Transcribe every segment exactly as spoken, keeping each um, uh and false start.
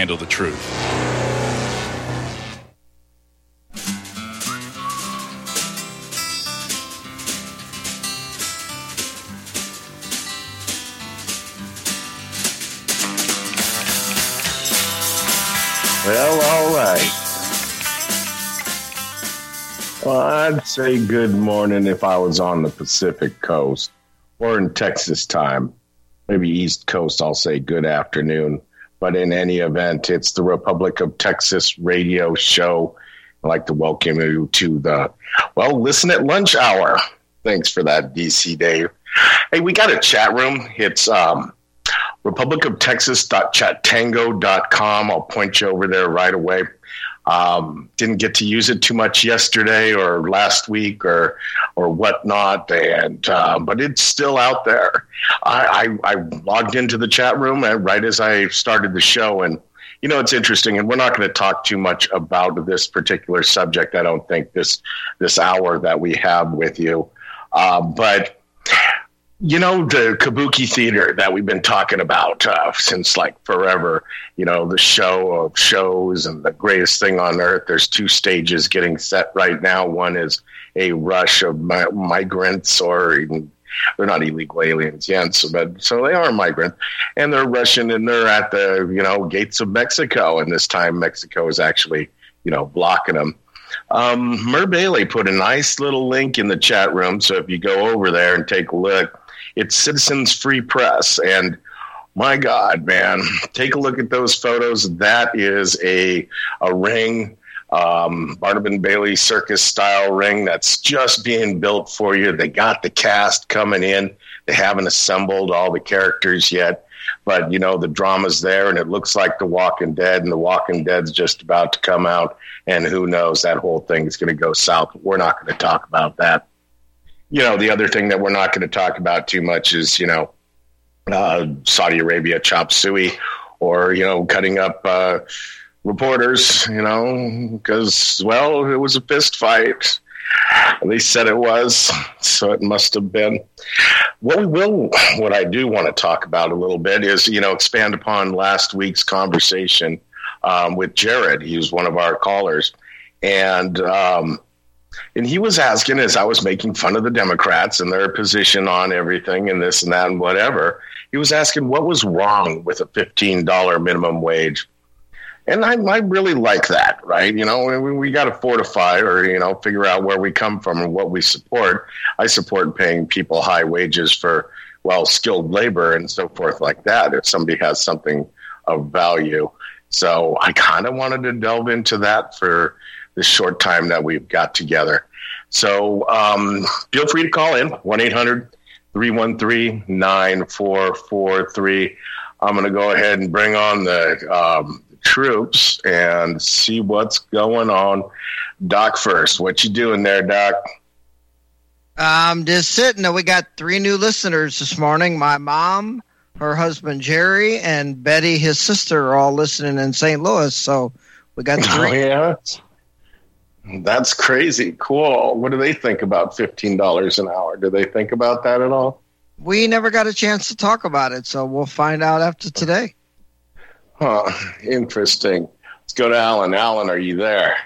handle the truth. Well, all right. Well, I'd say good morning if I was on the Pacific Coast or in Texas time. Maybe East Coast, I'll say good afternoon. But in any event, it's the Republic of Texas radio show. I'd like to welcome you to the, well, listen at lunch hour. Thanks for that, D C Dave. Hey, we got a chat room. It's um, republic of texas dot chatango dot com. I'll point you over there right away. Um, didn't get to use it too much yesterday or last week or or whatnot, and uh, but it's still out there. I, I, I logged into the chat room right as I started the show, and you know it's interesting. And we're not going to talk too much about this particular subject. I don't think this this hour that we have with you, uh, but. You know, the Kabuki theater that we've been talking about uh, since like forever, you know, the show of shows and the greatest thing on earth. There's two stages getting set right now. One is a rush of mi- migrants or even, they're not illegal aliens yet, so, but, so they are migrants. And they're rushing and they're at the, you know, gates of Mexico. And this time Mexico is actually, you know, blocking them. Um, Mer Bailey put a nice little link in the chat room. So if you go over there and take a look, it's Citizens Free Press. And my God, man, take a look at those photos. That is a a ring, um, Barnum and Bailey circus style ring that's just being built for you. They got the cast coming in. They haven't assembled all the characters yet. But, you know, the drama's there, and it looks like The Walking Dead, and The Walking Dead's just about to come out. And who knows, that whole thing is going to go south. We're not going to talk about that. You know, the other thing that we're not going to talk about too much is, you know, uh, Saudi Arabia chop suey or, you know, cutting up uh, reporters, you know, because, well, it was a fist fight. They said it was, so it must have been. What we will, what I do want to talk about a little bit is, you know, expand upon last week's conversation um, with Jared. He was one of our callers. And, um, And he was asking, as I was making fun of the Democrats and their position on everything and this and that and whatever, he was asking what was wrong with a fifteen dollars minimum wage. And I, I really like that, right? You know, we, we got to fortify or, you know, figure out where we come from and what we support. I support paying people high wages for, well, skilled labor and so forth like that if somebody has something of value. So I kind of wanted to delve into that for the short time that we've got together. So um, feel free to call in, one eight hundred three one three nine four four three. I'm going to go ahead and bring on the um, troops and see what's going on. Doc first. What you doing there, Doc? I'm just sitting. We got three new listeners this morning. My mom, her husband, Jerry, and Betty, his sister, are all listening in Saint Louis. So we got three. Oh, yeah. That's crazy. Cool. What do they think about fifteen dollars an hour? Do they think about that at all? We never got a chance to talk about it, so we'll find out after today. Huh. Interesting. Let's go to Alan. Alan, are you there?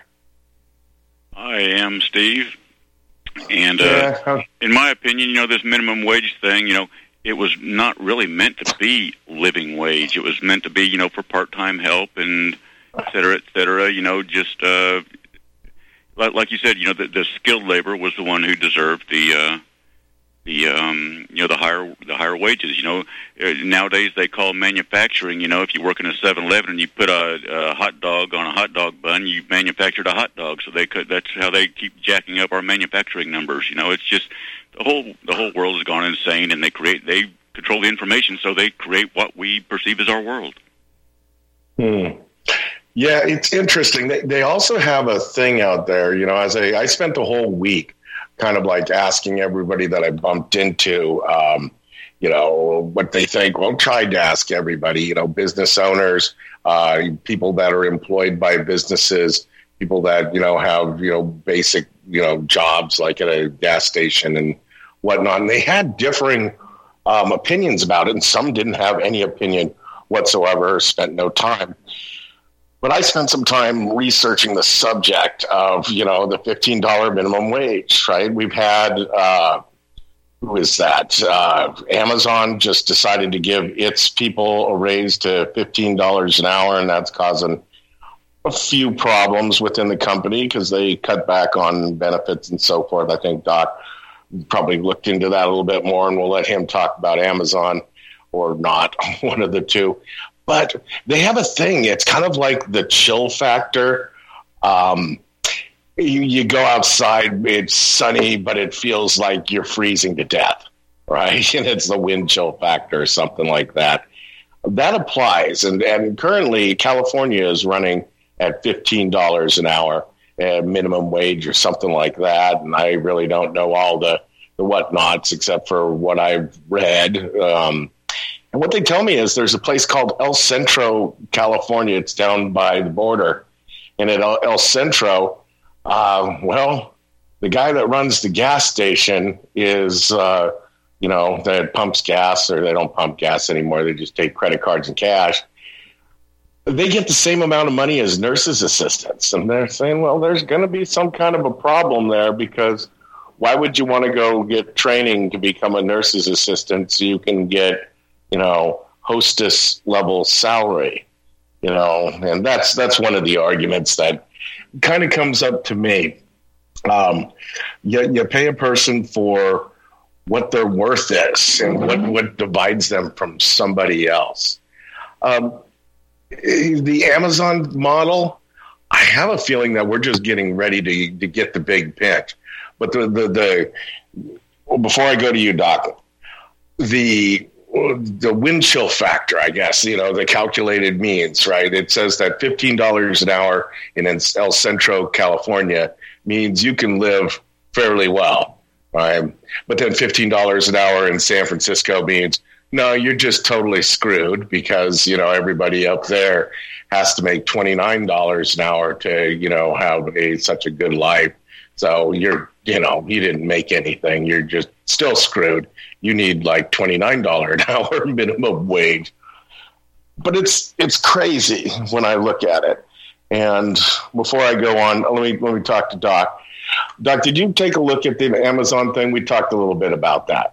I am, Steve. And uh, yeah. in my opinion, you know, this minimum wage thing, you know, it was not really meant to be living wage. It was meant to be, you know, for part-time help and et cetera, et cetera, you know, just... Uh, Like you said, you know, the, the skilled labor was the one who deserved the, uh, the um, you know, the higher the higher wages. You know, nowadays they call manufacturing. You know, if you work in a seven eleven and you put a, a hot dog on a hot dog bun, you manufactured a hot dog. So they could. That's how they keep jacking up our manufacturing numbers. You know, it's just the whole the whole world has gone insane, and they create they control the information, so they create what we perceive as our world. Hmm. Yeah, it's interesting. They, they also have a thing out there, you know, as I, I spent the whole week kind of like asking everybody that I bumped into, um, you know, what they think. Well, tried to ask everybody, you know, business owners, uh, people that are employed by businesses, people that, you know, have, you know, basic, you know, jobs like at a gas station and whatnot. And they had differing um, opinions about it. And some didn't have any opinion whatsoever, spent no time. But I spent some time researching the subject of, you know, the fifteen dollars minimum wage, right? We've had, uh, who is that? Uh, Amazon just decided to give its people a raise to fifteen dollars an hour, and that's causing a few problems within the company because they cut back on benefits and so forth. I think Doc probably looked into that a little bit more, and we'll let him talk about Amazon or not, one of the two. But they have a thing. It's kind of like the chill factor. Um, you, you go outside, it's sunny, but it feels like you're freezing to death, right? And it's the wind chill factor or something like that. That applies. And, and currently, California is running at fifteen dollars an hour, uh, minimum wage or something like that. And I really don't know all the, the whatnots except for what I've read. Um And what they tell me is there's a place called El Centro, California. It's down by the border. And at El, El Centro, uh, well, the guy that runs the gas station is, uh, you know, that pumps gas, or they don't pump gas anymore. They just take credit cards and cash. They get the same amount of money as nurses' assistants. And they're saying, well, there's going to be some kind of a problem there, because why would you want to go get training to become a nurse's assistant so you can get, you know, hostess level salary, you know, and that's, that's one of the arguments that kind of comes up to me. Um, you, you pay a person for what their worth is and what, what divides them from somebody else. Um, the Amazon model, I have a feeling that we're just getting ready to, to get the big pinch. But the, the, the, well, before I go to you, Doc, the, the wind chill factor, I guess, you know, the calculated means, right? It says that fifteen dollars an hour in El Centro, California means you can live fairly well, right? But then fifteen dollars an hour in San Francisco means, no, you're just totally screwed, because, you know, everybody up there has to make twenty-nine dollars an hour to, you know, have a such a good life. So you're, you know, you didn't make anything. You're just still screwed. You need like twenty-nine dollars an hour minimum wage. But it's it's crazy when I look at it. And before I go on, let me let me talk to Doc. Doc, did you take a look at the Amazon thing? We talked a little bit about that.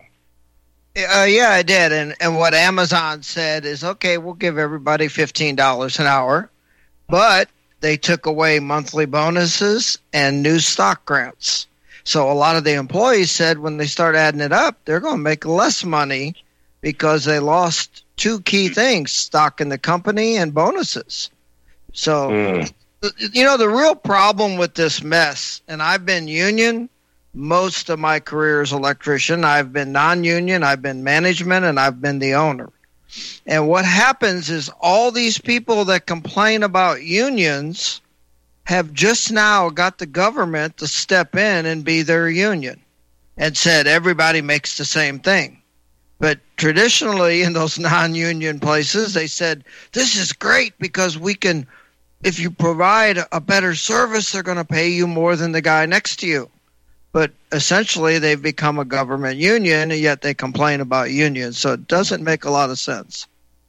Uh, yeah, I did. And, and what Amazon said is, okay, we'll give everybody fifteen dollars an hour, but they took away monthly bonuses and new stock grants. So a lot of the employees said when they start adding it up, they're going to make less money because they lost two key things, stock in the company and bonuses. So, mm. you know, the real problem with this mess, and I've been union most of my career as electrician. I've been non-union, I've been management, and I've been the owner. And what happens is all these people that complain about unions have just now got the government to step in and be their union and said everybody makes the same thing. But traditionally in those non-union places, they said, this is great because we can, if you provide a better service, they're going to pay you more than the guy next to you. But essentially they've become a government union, and yet they complain about unions. So it doesn't make a lot of sense.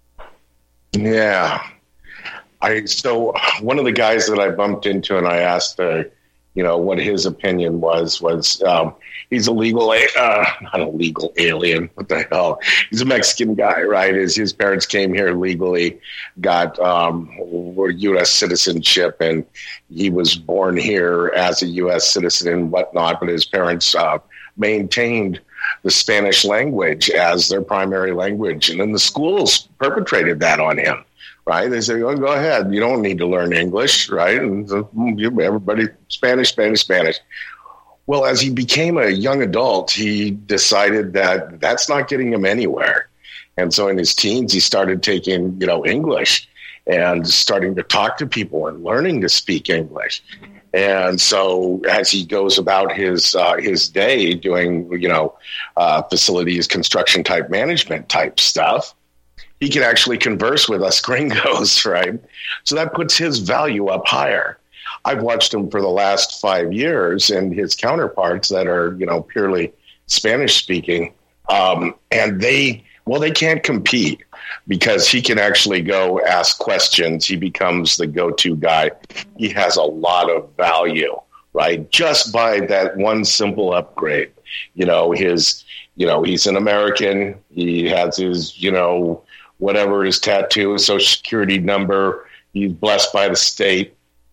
Yeah. I so one of the guys that I bumped into and I asked, uh, you know, what his opinion was, was um, he's a legal, uh, not a legal alien. What the hell? He's a Mexican guy, right? His, his parents came here legally, got um, U S citizenship, and he was born here as a U S citizen and whatnot, but his parents uh, maintained the Spanish language as their primary language. And then the schools perpetrated that on him. Right? They say, oh, go ahead. You don't need to learn English, right? And so, everybody, Spanish, Spanish, Spanish. Well, as he became a young adult, he decided that that's not getting him anywhere. And so in his teens, he started taking, you know, English and starting to talk to people and learning to speak English. And so as he goes about his uh, his day doing, you know, uh, facilities, construction type management type stuff, he can actually converse with us gringos, right? So that puts his value up higher. I've watched him for the last five years and his counterparts that are, you know, purely Spanish speaking. Um, and they Well, they can't compete because he can actually go ask questions. He becomes the go-to guy. He has a lot of value, right? Just by that one simple upgrade. You know, his, you know, he's an American. He has his, you know, whatever his tattoo, his social security number. He's blessed by the state.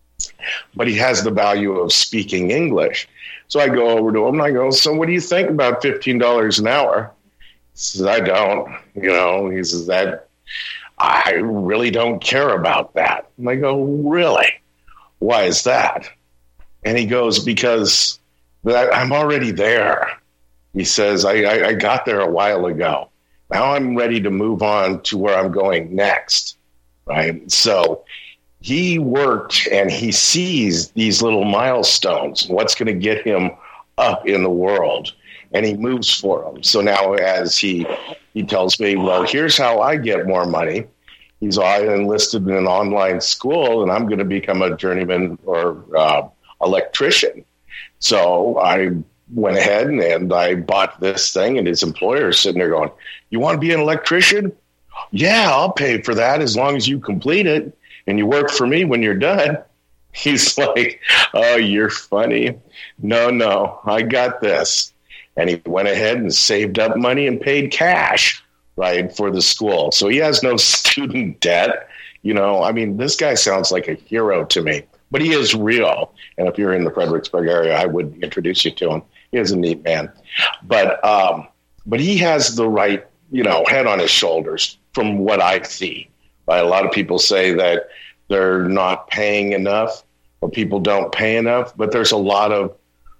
But he has the value of speaking English. So I go over to him and I go, so what do you think about fifteen dollars an hour? He says, I don't, you know, he says that I really don't care about that. And I go, really? Why is that? And he goes, because that I'm already there. He says, I, I, I got there a while ago. Now I'm ready to move on to where I'm going next. Right. So he worked and he sees these little milestones, what's going to get him up in the world. And he moves for them. So now as he he tells me, well, here's how I get more money. He's I enlisted in an online school, and I'm going to become a journeyman or uh, electrician. So I went ahead and, and I bought this thing, and his employer is sitting there going, you want to be an electrician? Yeah, I'll pay for that as long as you complete it, and you work for me when you're done. He's like, oh, you're funny. No, no, I got this. And he went ahead and saved up money and paid cash, right, for the school. So he has no student debt. You know, I mean, this guy sounds like a hero to me, but he is real. And if you're in the Fredericksburg area, I would introduce you to him. He is a neat man. But um, but he has the right, you know, head on his shoulders from what I see. Right? A lot of people say that they're not paying enough or people don't pay enough, but there's a lot of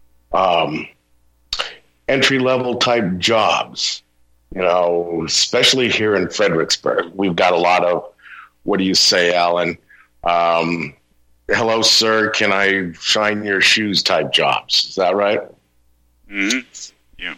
um, entry-level type jobs, you know, especially here in Fredericksburg. We've got a lot of, what do you say, Alan? Um, hello, sir, can I shine your shoes type jobs? Is that right? Mm-hmm. Yeah.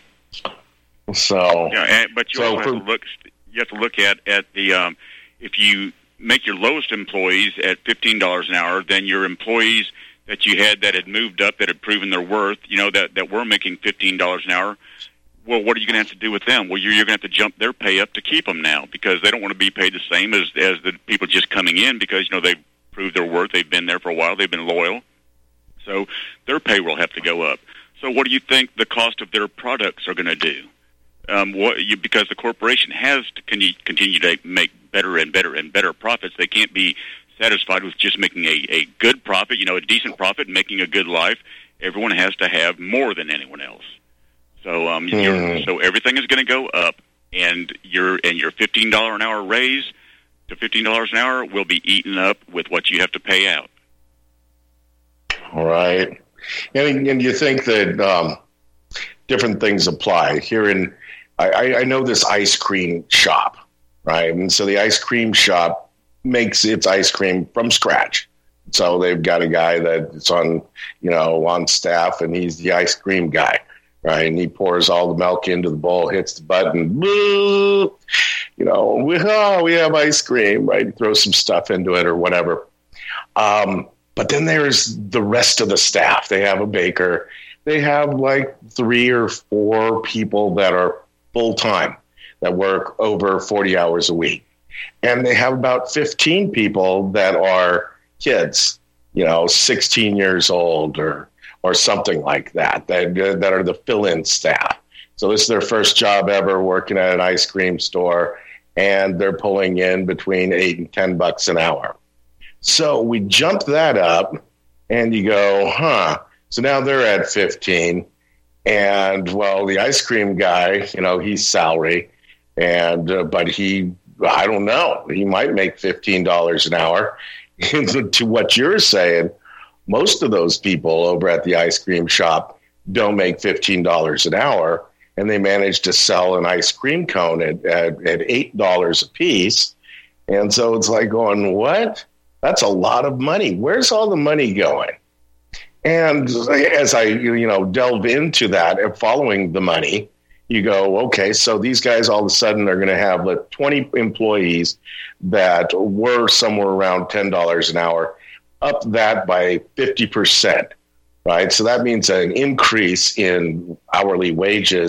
So, yeah, and, but you so also for, have to look. You have to look at at the um, if you make your lowest employees at fifteen dollars an hour, then your employees that you had that had moved up, that had proven their worth, you know, that, that were making fifteen dollars an hour, well, what are you going to have to do with them? Well, you're, you're going to have to jump their pay up to keep them now because they don't want to be paid the same as, as the people just coming in because, you know, they've proved their worth. They've been there for a while. They've been loyal. So their pay will have to go up. So what do you think the cost of their products are going to do? Um, what you, because the corporation has to con- continue to make better and better and better profits. They can't be satisfied with just making a, a good profit, you know, a decent profit, making a good life. Everyone has to have more than anyone else. So, um, mm. you're, so everything is going to go up, and your and your fifteen dollars an hour raise to fifteen dollars an hour will be eaten up with what you have to pay out. All right, and, and you think that um, different things apply here in. I, I know this ice cream shop, right? And so the ice cream shop makes its ice cream from scratch. So they've got a guy that's on, you know, on staff, and he's the ice cream guy, right? And he pours all the milk into the bowl, hits the button, boo, you know, we, oh, we have ice cream, right? Throw some stuff into it or whatever. Um, but then there's the rest of the staff. They have a baker. They have like three or four people that are full-time that work over forty hours a week. And they have about fifteen people that are kids, you know, sixteen years old or or something like that, that, that are the fill-in staff. So this is their first job ever working at an ice cream store, and they're pulling in between eight and ten bucks an hour. So we jump that up, and you go, huh, so now they're at fifteen. And, well, the ice cream guy, you know, he's salary, and uh, but he, I don't know, he might make fifteen dollars an hour. To what you're saying, most of those people over at the ice cream shop don't make fifteen dollars an hour, and they manage to sell an ice cream cone at, at, at eight dollars a piece. And so it's like going, what? That's a lot of money. Where's all the money going? And as I, you know, delve into that and following the money, you go, okay, so these guys all of a sudden are going to have like twenty employees that were somewhere around ten dollars an hour, up that by fifty percent, right? So that means an increase in hourly wages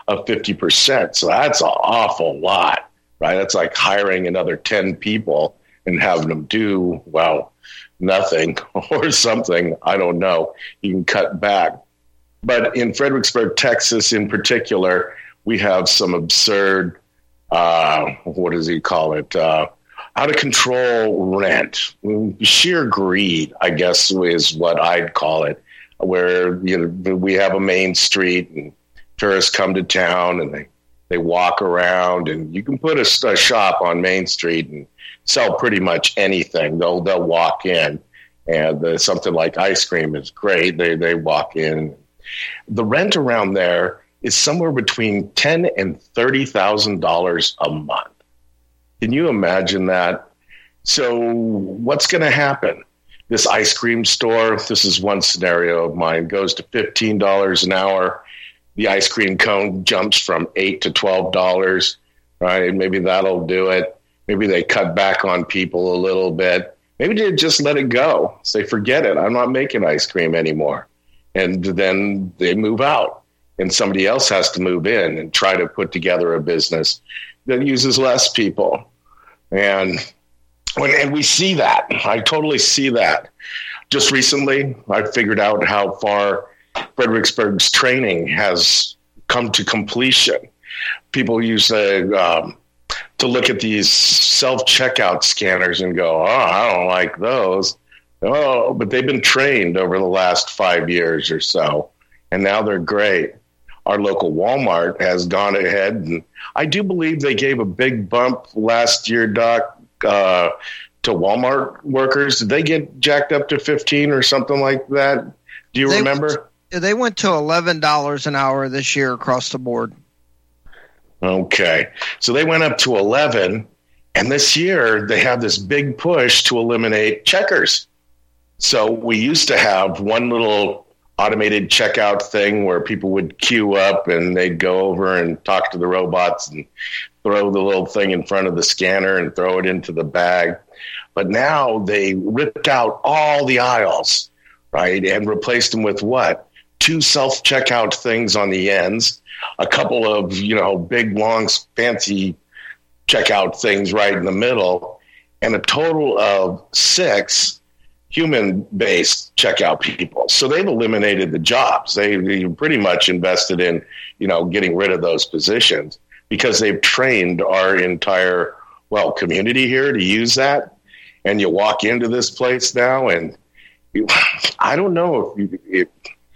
of fifty percent. So that's an awful lot, right? That's like hiring another ten people and having them do, well, nothing or something. I don't know. You can cut back. But in Fredericksburg, Texas in particular, we have some absurd, uh, what does he call it? Uh, out of control rent, sheer greed, I guess is what I'd call it, where you know, we have a main street and tourists come to town and they, they walk around, and you can put a, a shop on Main Street and sell pretty much anything. They'll, they'll walk in, and uh, something like ice cream is great. They, they walk in. The rent around there is somewhere between ten thousand dollars and thirty thousand dollars a month. Can you imagine that? So what's going to happen? This ice cream store, this is one scenario of mine, goes to fifteen dollars an hour. The ice cream cone jumps from eight to twelve dollars, right? Maybe that'll do it. Maybe they cut back on people a little bit. Maybe they just let it go. Say, forget it. I'm not making ice cream anymore. And then they move out, and somebody else has to move in and try to put together a business that uses less people. And when, and we see that. I totally see that. Just recently, I figured out how far Fredericksburg's training has come to completion. People use the, um, to look at these self-checkout scanners and go, oh, I don't like those. Oh, but they've been trained over the last five years or so, and now they're great. Our local Walmart has gone ahead, and I do believe they gave a big bump last year, Doc, uh, to Walmart workers. Did they get jacked up to fifteen or something like that? Do you they remember? Went, they went to eleven dollars an hour this year across the board. Okay. So they went up to eleven, and this year they have this big push to eliminate checkers. So we used to have one little automated checkout thing where people would queue up and they'd go over and talk to the robots and throw the little thing in front of the scanner and throw it into the bag. But now they ripped out all the aisles, right, and replaced them with what? Two self-checkout things on the ends, a couple of, you know, big, long, fancy checkout things right in the middle, and a total of six human-based checkout people. So they've eliminated the jobs. They, they pretty much invested in, you know, getting rid of those positions because they've trained our entire, well, community here to use that. And you walk into this place now, and you, I don't know if, you, if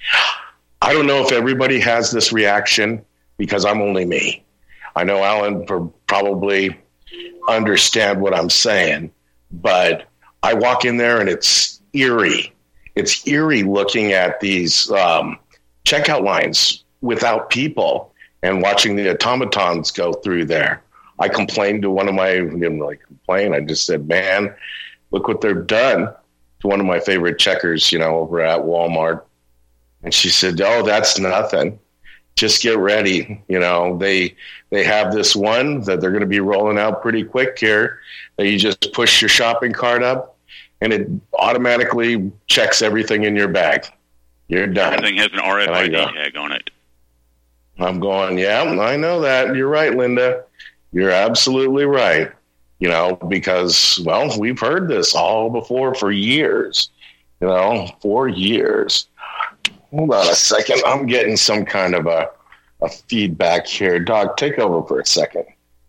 I don't know if everybody has this reaction because I'm only me. I know Alan probably understand what I'm saying, but I walk in there and it's eerie. It's eerie looking at these um, checkout lines without people and watching the automatons go through there. I complained to one of my, I didn't really complain. I just said, man, look what they've done to one of my favorite checkers, you know, over at Walmart. And she said, oh, that's nothing. Just get ready. You know, they they have this one that they're going to be rolling out pretty quick here. That you just push your shopping cart up, and it automatically checks everything in your bag. You're done. Everything has an R F I D tag on it. I'm going, yeah, I know that. You're right, Linda. You're absolutely right. You know, because, well, we've heard this all before for years. You know, for years. Hold on a second. I'm getting some kind of a, a feedback here. Doc, take over for a second.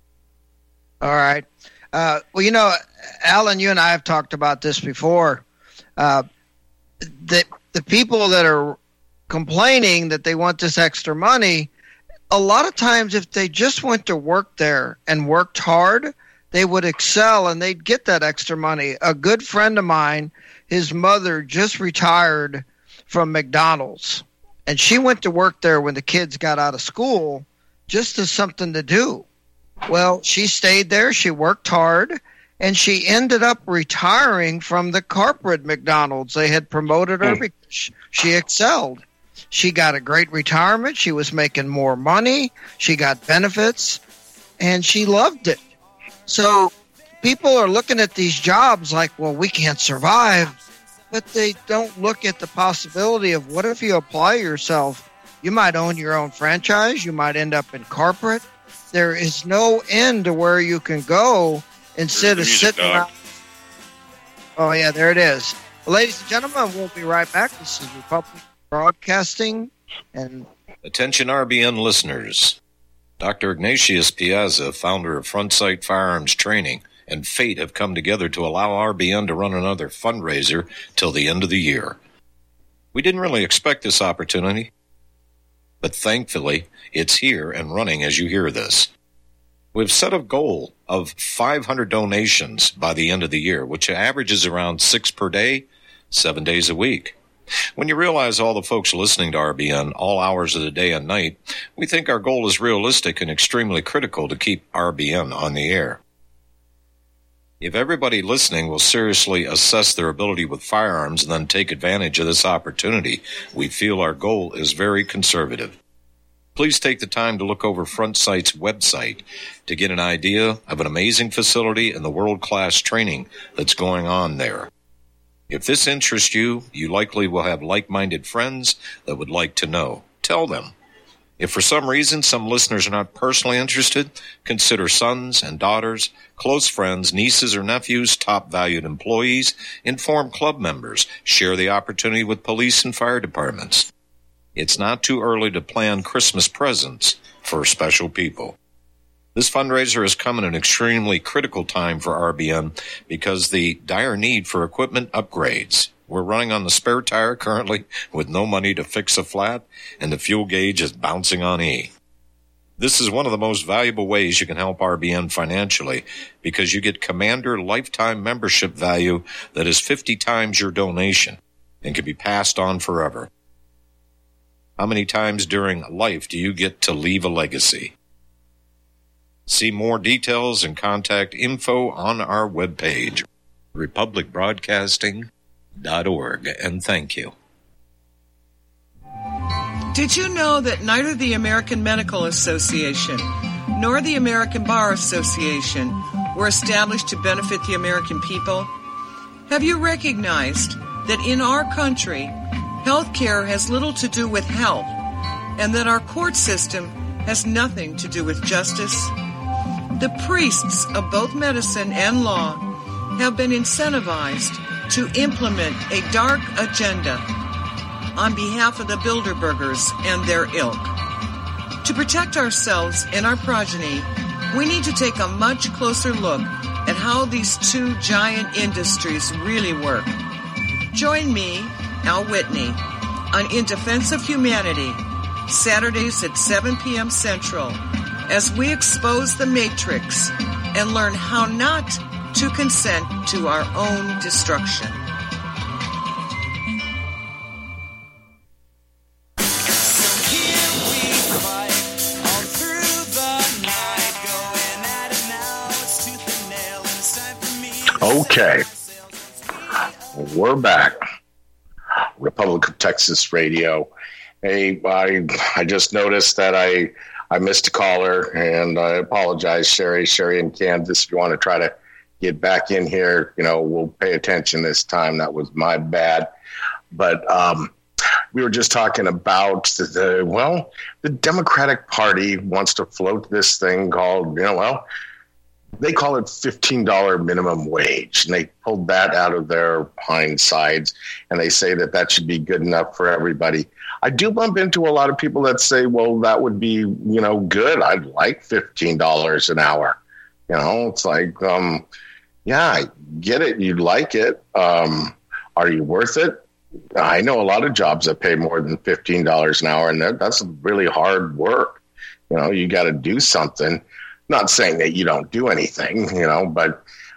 All right. Uh, well, you know, Alan, you and I have talked about this before. Uh, the, the people that are complaining that they want this extra money, a lot of times if they just went to work there and worked hard, they would excel and they'd get that extra money. A good friend of mine, his mother just retired from McDonald's, and she went to work there when the kids got out of school just as something to do. Well, she stayed there, she worked hard, and she ended up retiring from the corporate McDonald's. They had promoted her mm. because she excelled. She got a great retirement, she was making more money, she got benefits, and she loved it. So people are looking at these jobs like, well, we can't survive. But they don't look at the possibility of what if you apply yourself You might own your own franchise. You might end up in corporate. There is no end to where you can go instead of sitting around. Oh, yeah, there it is. Well, ladies and gentlemen, we'll be right back. This is Republic Broadcasting. And attention R B N listeners. Doctor Ignatius Piazza, founder of Front Sight Firearms Training, and fate have come together to allow R B N to run another fundraiser till the end of the year. We didn't really expect this opportunity, but thankfully, it's here and running as you hear this. We've set a goal of five hundred donations by the end of the year, which averages around six per day, seven days a week. When you realize all the folks listening to R B N all hours of the day and night, we think our goal is realistic and extremely critical to keep R B N on the air. If everybody listening will seriously assess their ability with firearms and then take advantage of this opportunity, we feel our goal is very conservative. Please take the time to look over Front Sight's website to get an idea of an amazing facility and the world-class training that's going on there. If this interests you, you likely will have like-minded friends that would like to know. Tell them. If for some reason some listeners are not personally interested, consider sons and daughters, close friends, nieces or nephews, top valued employees, inform club members, share the opportunity with police and fire departments. It's not too early to plan Christmas presents for special people. This fundraiser has come at an extremely critical time for R B N because the dire need for equipment upgrades. We're running on the spare tire currently with no money to fix a flat, and the fuel gauge is bouncing on E. This is one of the most valuable ways you can help R B N financially because you get Commander lifetime membership value that is fifty times your donation and can be passed on forever. How many times during life do you get to leave a legacy? See more details and contact info on our webpage, republic broadcasting dot org, and thank you. Did you know that neither the American Medical Association nor the American Bar Association were established to benefit the American people? Have you recognized that in our country, health care has little to do with health, and that our court system has nothing to do with justice? The priests of both medicine and law have been incentivized to implement a dark agenda on behalf of the Bilderbergers and their ilk. To protect ourselves and our progeny, we need to take a much closer look at how these two giant industries really work. Join me, Al Whitney, on In Defense of Humanity, Saturdays at seven p.m. Central, as we expose the Matrix and learn how not to consent to our own destruction. Okay, we're back. Republic of Texas Radio. Hey, I I just noticed that I I missed a caller, and I apologize, Sherry, Sherry in Kansas. If you want to try to get back in here, you know, we'll pay attention this time. That was my bad. But um, we were just talking about the, the well, the Democratic Party wants to float this thing called, you know, well, they call it fifteen dollars minimum wage, and they pulled that out of their hind sides, and they say that that should be good enough for everybody. I do bump into a lot of people that say, well, that would be, you know, good. I'd like fifteen dollars an hour. You know, it's like, um, yeah, I get it. You'd like it. Um, are you worth it? I know a lot of jobs that pay more than fifteen dollars an hour, and that, that's really hard work. You know, you got to do something. Not saying that you don't do anything, you know, but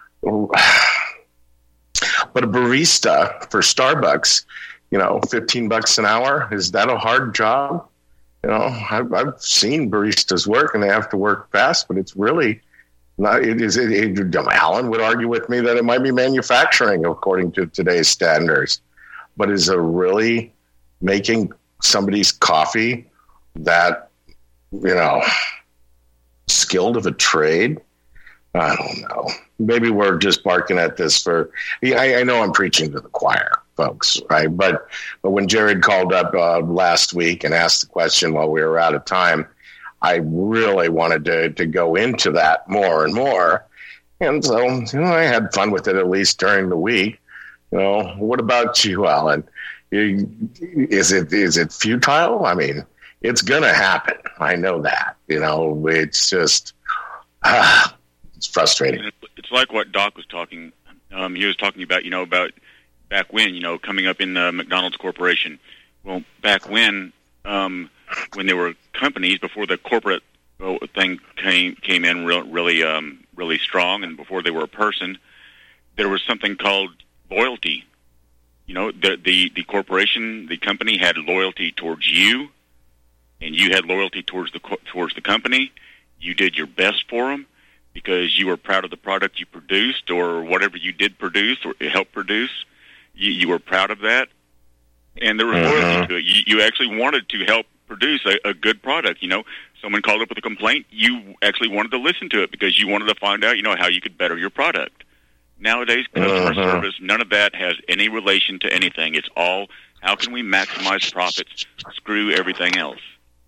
but a barista for Starbucks, you know, fifteen bucks an hour, is that a hard job? You know, I've, I've seen baristas work, and they have to work fast, but it's really not. It is. It, it, Alan would argue with me that it might be manufacturing according to today's standards, but is it really making somebody's coffee that, you know, skilled of a trade? I don't know. Maybe we're just barking at this for, I, I know I'm preaching to the choir, folks, right? But but when Jared called up uh, last week and asked the question while we were out of time, I really wanted to to go into that more and more. And so, you know, I had fun with it, at least during the week. You know, what about you, Alan? Is it is it futile? I mean, it's going to happen. I know that. You know, it's just, ah, it's frustrating. It's like what Doc was talking. Um, he was talking about, you know, about back when, you know, coming up in the McDonald's Corporation. Well, back when, um, when there were companies, before the corporate thing came came in real, really, um, really strong, and before they were a person, there was something called loyalty. You know, the, the, the corporation, the company had loyalty towards you, and you had loyalty towards the towards the company. You did your best for them because you were proud of the product you produced or whatever you did produce or helped produce. You, you were proud of that, and there was loyalty uh-huh. to it. You, you actually wanted to help produce a, a good product. You know, someone called up with a complaint. You actually wanted to listen to it because you wanted to find out, you know, how you could better your product. Nowadays, customer uh-huh. service, none of that has any relation to anything. It's all, how can we maximize profits? Screw everything else.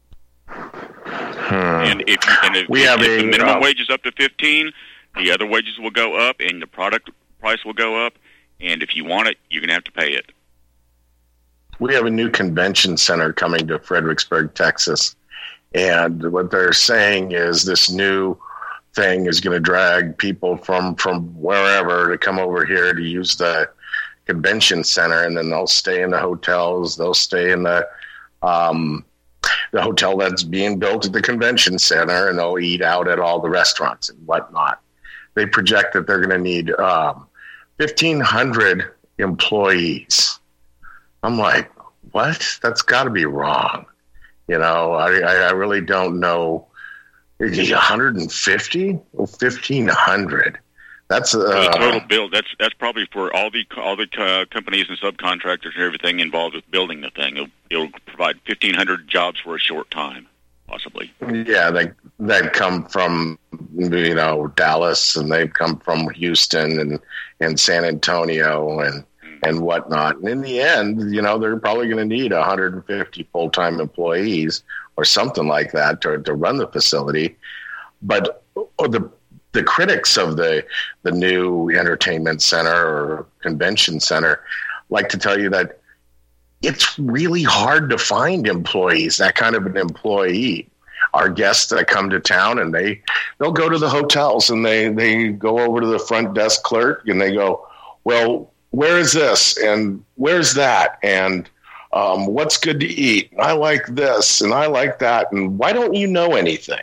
Hmm. And if, and if, we if, have if a, the minimum uh, wage is up to fifteen, the other wages will go up, and the product price will go up. And if you want it, you're going to have to pay it. We have a new convention center coming to Fredericksburg, Texas. And what they're saying is this new thing is going to drag people from, from wherever to come over here to use the convention center, and then they'll stay in the hotels. They'll stay in the um, the hotel that's being built at the convention center, and they'll eat out at all the restaurants and whatnot. They project that they're going to need um, fifteen hundred employees. I'm like, what? That's got to be wrong. You know, I, I really don't know. one hundred fifty or fifteen hundred? That's uh, the total bill. That's that's probably for all the all the uh, companies and subcontractors and everything involved with building the thing. It'll, it'll provide fifteen hundred jobs for a short time, possibly. Yeah, they that come from you know Dallas, and they come from Houston and and San Antonio and and whatnot. And in the end, you know, they're probably going to need one hundred fifty full time employees or something like that to to run the facility. But the the critics of the the new entertainment center or convention center like to tell you that it's really hard to find employees, that kind of an employee. Our guests that come to town, and they they'll go to the hotels, and they they go over to the front desk clerk, and they go, well, where is this and where's that, and um, what's good to eat? I like this and I like that, and why don't you know anything?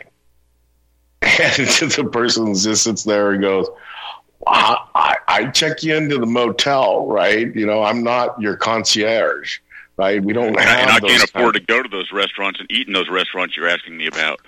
And the person just sits there and goes, I, I, I check you into the motel, right? You know, I'm not your concierge, right? We don't have and I those can't afford kind to go to those restaurants and eat in those restaurants you're asking me about.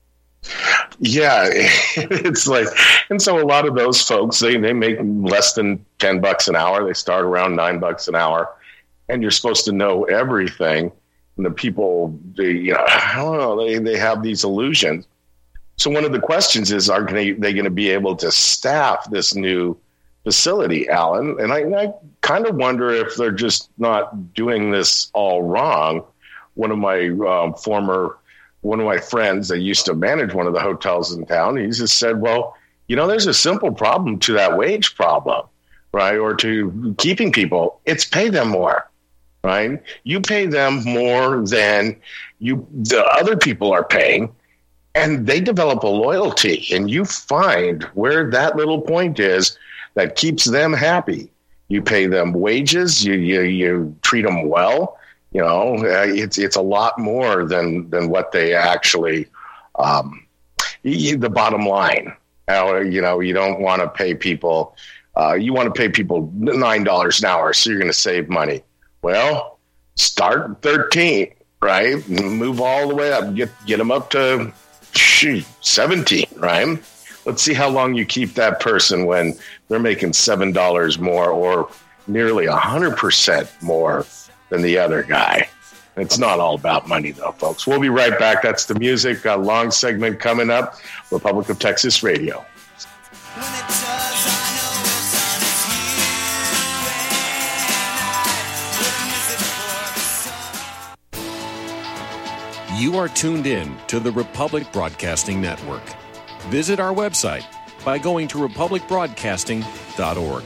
Yeah, it's like, and so a lot of those folks, they, they make less than ten bucks an hour. They start around nine bucks an hour, and you're supposed to know everything. And the people, they, you know, I don't know, they, they have these illusions. So one of the questions is, are they, they going to be able to staff this new facility, Alan? And I, I kind of wonder if they're just not doing this all wrong. One of my um, former, one of my friends that used to manage one of the hotels in town, he just said, well, you know, there's a simple problem to that wage problem, right? Or to keeping people. It's pay them more, right? You pay them more than you the other people are paying. And they develop a loyalty, and you find where that little point is that keeps them happy. You pay them wages, you you, you treat them well. You know, it's it's a lot more than than what they actually. Um, you, the bottom line, uh, you know, you don't want to pay people. Uh, you want to pay people nine dollars an hour, so you're going to save money. Well, start at thirteen, right? Move all the way up. Get get them up to. Shoot, seventeen, right? Let's see how long you keep that person when they're making seven dollars more or nearly one hundred percent more than the other guy. It's not all about money, though, folks. We'll be right back. That's the music. A long segment coming up. Republic of Texas Radio. When it does, I know it's on its you and I. You are tuned in to the Republic Broadcasting Network. Visit our website by going to republic broadcasting dot org.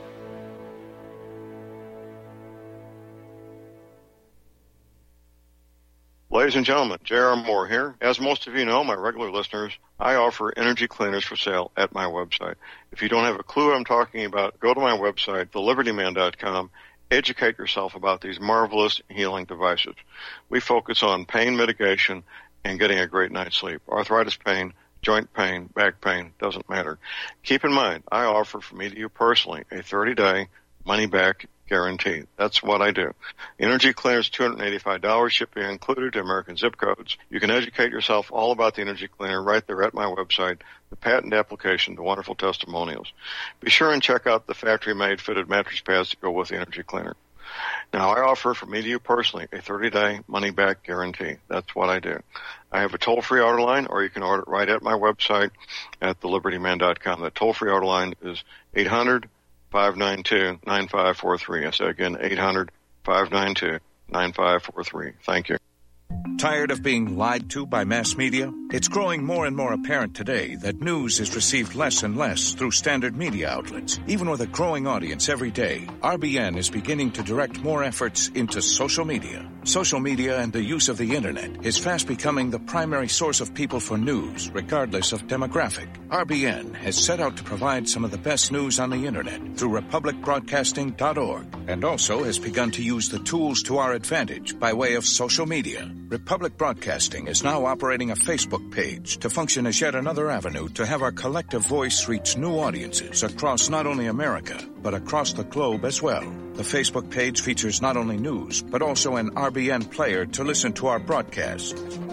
Ladies and gentlemen, J R Moore here. As most of you know, my regular listeners, I offer energy cleaners for sale at my website. If you don't have a clue what I'm talking about, go to my website, the liberty man dot com. Educate yourself about these marvelous healing devices. We focus on pain mitigation and getting a great night's sleep. Arthritis pain, joint pain, back pain, doesn't matter. Keep in mind, I offer for me to you personally a thirty-day money-back guarantee. That's what I do. Energy cleaners, two hundred eighty-five dollars, shipping included to American zip codes. You can educate yourself all about the energy cleaner right there at my website, the patent application, the wonderful testimonials. Be sure and check out the factory-made fitted mattress pads that go with the energy cleaner. Now, I offer for me to you personally a thirty-day money-back guarantee. That's what I do. I have a toll-free order line, or you can order it right at my website at the liberty man dot com. The toll-free order line is eight hundred, five nine two, nine five four three. I say again, eight hundred, five nine two, nine five four three. Thank you. Tired of being lied to by mass media? It's growing more and more apparent today that news is received less and less through standard media outlets. Even with a growing audience every day, R B N is beginning to direct more efforts into social media. Social media and the use of the internet is fast becoming the primary source of people for news, regardless of demographic. R B N has set out to provide some of the best news on the internet through republic broadcasting dot org, and also has begun to use the tools to our advantage by way of social media. Republic Broadcasting is now operating a Facebook page to function as yet another avenue to have our collective voice reach new audiences across not only America, but across the globe as well. The Facebook page features not only news, but also an R B N player to listen to our broadcast.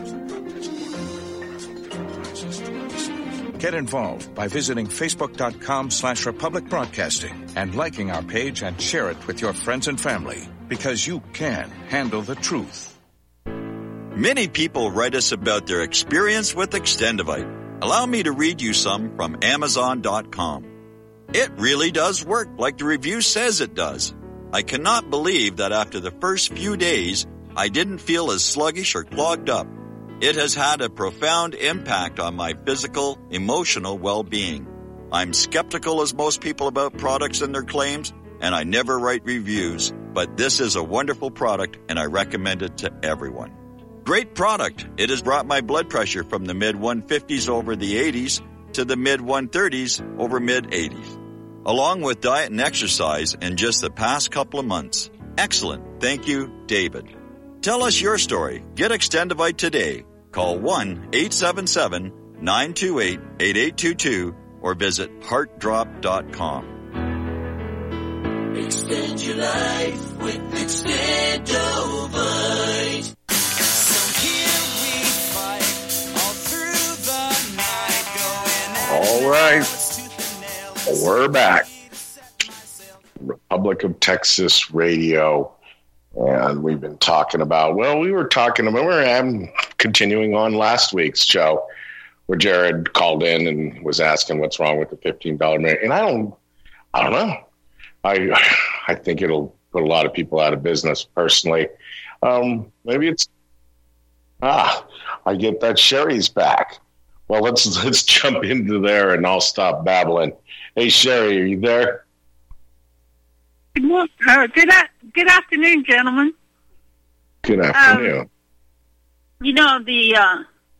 Get involved by visiting facebook.com slash Republic Broadcasting and liking our page and share it with your friends and family, because you can handle the truth. Many people write us about their experience with Extendivite. Allow me to read you some from amazon dot com. It really does work like the review says it does. I cannot believe that after the first few days, I didn't feel as sluggish or clogged up. It has had a profound impact on my physical, emotional well-being. I'm skeptical as most people about products and their claims, and I never write reviews, but this is a wonderful product and I recommend it to everyone. Great product. It has brought my blood pressure from the mid one fifties over the eighties to the mid one thirties over mid eighties. Along with diet and exercise in just the past couple of months. Excellent. Thank you, David. Tell us your story. Get Extendivite today. Call one eight seven seven, nine two eight, eight eight two two or visit heart drop dot com. Extend your life with Extendivite. All right, we're back. Republic of Texas Radio, and we've been talking about, well, we were talking about, we're I'm continuing on last week's show where Jared called in and was asking what's wrong with the fifteen dollars minute. And I don't, I don't know. I, I think it'll put a lot of people out of business personally. Um, maybe it's, ah, I get that Sherry's back. Well, let's let's jump into there, and I'll stop babbling. Hey, Sherry, are you there? Good morning. Uh, good, a- good afternoon, gentlemen. Good afternoon. Um, you know, the uh,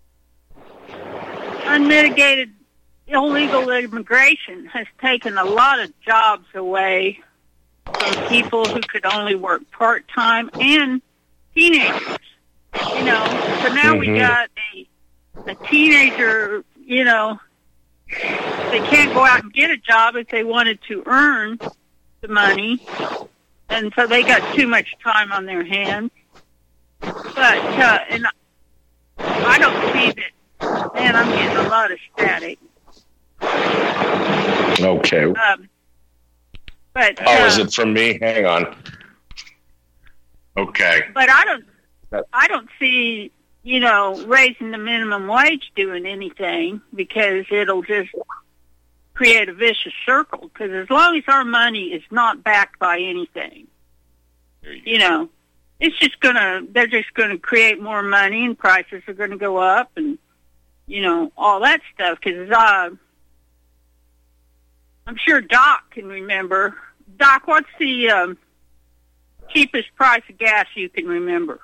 unmitigated illegal immigration has taken a lot of jobs away from people who could only work part-time and teenagers. You know, so now mm-hmm. we got a... a teenager, you know, they can't go out and get a job if they wanted to earn the money, and so they got too much time on their hands. But, uh, and I don't see that, man, I'm getting a lot of static. Okay. Um, but, oh, uh, is it from me? Hang on. Okay. But I don't, I don't see... you know, raising the minimum wage doing anything, because it'll just create a vicious circle. Because as long as our money is not backed by anything, you know, it's just gonna, they're just gonna create more money and prices are gonna go up and, you know, all that stuff. Because uh, I'm sure Doc can remember. Doc, what's the um, cheapest price of gas you can remember?